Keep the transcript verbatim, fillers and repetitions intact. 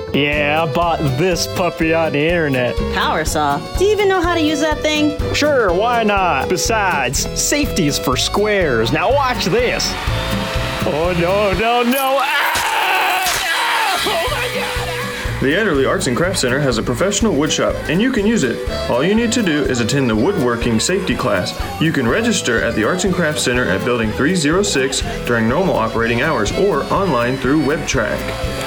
Yeah, I bought this puppy on the internet. Power saw? Do you even know how to use that thing? Sure, why not? Besides, safety is for squares. Now watch this. Oh, no, no, no. Ah! No! Oh, my God! The Adderley Arts and Crafts Center has a professional wood shop, and you can use it. All you need to do is attend the woodworking safety class. You can register at the Arts and Crafts Center at Building three oh six during normal operating hours or online through WebTrack.